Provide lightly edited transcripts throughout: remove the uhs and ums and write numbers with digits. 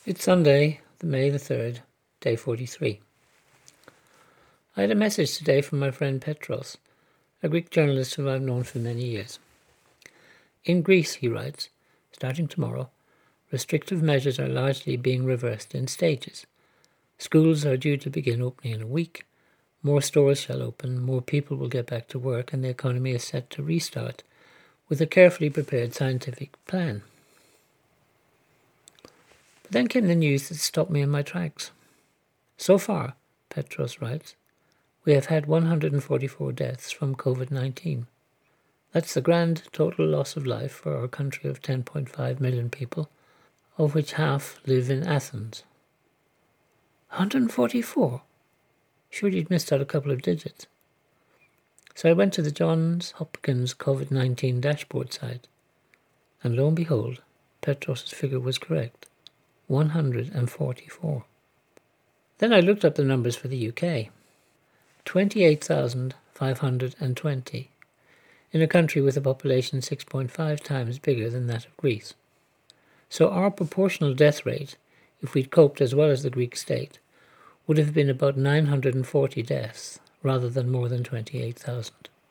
It's Sunday, May the 3rd, day 43. I had a message today from my friend Petros, a Greek journalist whom I've known for many years. In Greece, he writes, starting tomorrow, restrictive measures are largely being reversed in stages. Schools are due to begin opening in a week, more stores shall open, more people will get back to work, and the economy is set to restart with a carefully prepared scientific plan. But then came the news that stopped me in my tracks. So far, Petros writes, we have had 144 deaths from COVID-19. That's the grand total loss of life for our country of 10.5 million people, of which half live in Athens. 144? Surely you'd missed out a couple of digits. So I went to the Johns Hopkins COVID-19 dashboard site, and lo and behold, Petros' figure was correct. 144. Then I looked up the numbers for the UK. 28,520 in a country with a population 6.5 times bigger than that of Greece. So our proportional death rate, if we'd coped as well as the Greek state, would have been about 940 deaths rather than more than 28,000.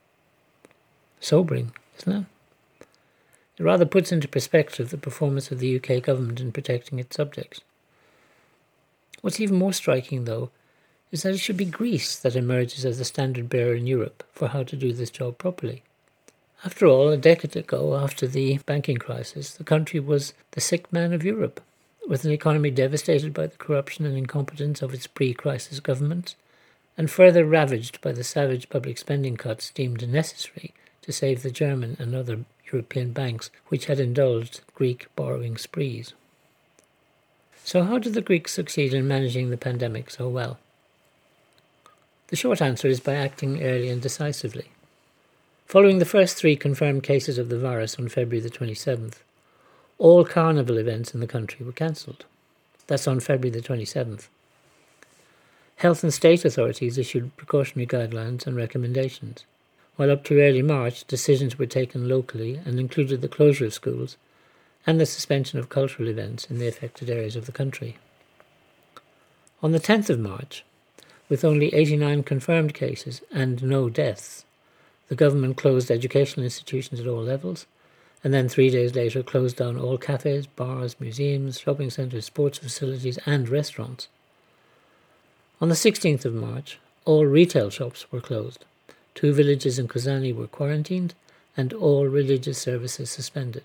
Sobering, isn't it? It rather puts into perspective the performance of the UK government in protecting its subjects. What's even more striking, though, is that it should be Greece that emerges as the standard bearer in Europe for how to do this job properly. After all, a decade ago, after the banking crisis, the country was the sick man of Europe, with an economy devastated by the corruption and incompetence of its pre-crisis governments, and further ravaged by the savage public spending cuts deemed necessary to save the German and other European banks which had indulged Greek borrowing sprees. So how did the Greeks succeed in managing the pandemic so well? The short answer is by acting early and decisively. Following the first 3 confirmed cases of the virus on February the 27th, all carnival events in the country were cancelled. That's on February the 27th. Health and state authorities issued precautionary guidelines and recommendations, while up to early March decisions were taken locally and included the closure of schools and the suspension of cultural events in the affected areas of the country. On the 10th of March, with only 89 confirmed cases and no deaths, the government closed educational institutions at all levels, and then 3 days later closed down all cafes, bars, museums, shopping centres, sports facilities and restaurants. On the 16th of March, all retail shops were closed. 2 villages in Kozani were quarantined and all religious services suspended.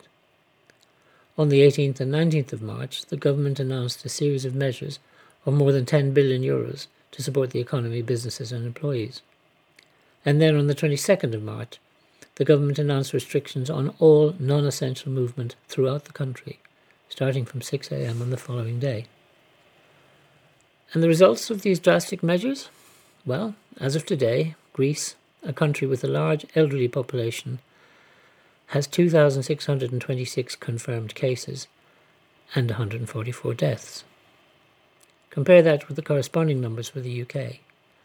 On the 18th and 19th of March, the government announced a series of measures of more than 10 billion euros to support the economy, businesses and employees. And then on the 22nd of March, the government announced restrictions on all non-essential movement throughout the country, starting from 6 a.m. on the following day. And the results of these drastic measures? Well, as of today, Greece, a country with a large elderly population, has 2,626 confirmed cases and 144 deaths. Compare that with the corresponding numbers for the UK.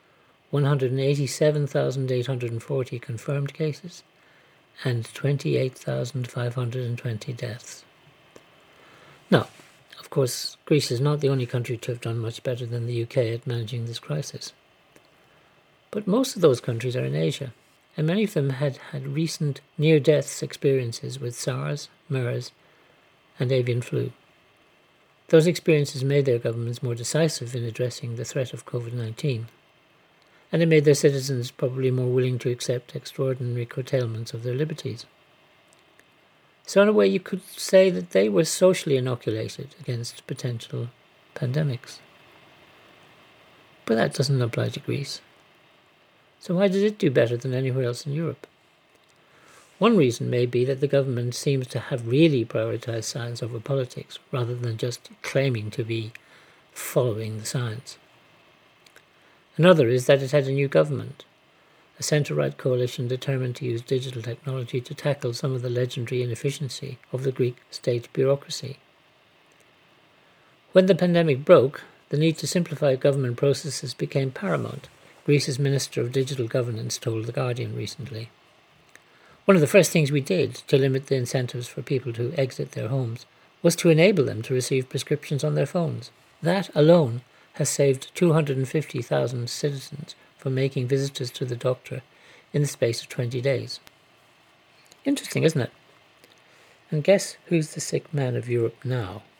187,840 confirmed cases and 28,520 deaths. Now, of course, Greece is not the only country to have done much better than the UK at managing this crisis. But most of those countries are in Asia, and many of them had recent near-death experiences with SARS, MERS, and avian flu. Those experiences made their governments more decisive in addressing the threat of COVID-19, and it made their citizens probably more willing to accept extraordinary curtailments of their liberties. So in a way you could say that they were socially inoculated against potential pandemics. But that doesn't apply to Greece. So why did it do better than anywhere else in Europe? One reason may be that the government seems to have really prioritised science over politics, rather than just claiming to be following the science. Another is that it had a new government, a centre-right coalition determined to use digital technology to tackle some of the legendary inefficiency of the Greek state bureaucracy. When the pandemic broke, the need to simplify government processes became paramount, Greece's Minister of Digital Governance told The Guardian recently. One of the first things we did to limit the incentives for people to exit their homes was to enable them to receive prescriptions on their phones. That alone has saved 250,000 citizens from making visitors to the doctor in the space of 20 days. Interesting, isn't it? And guess who's the sick man of Europe now?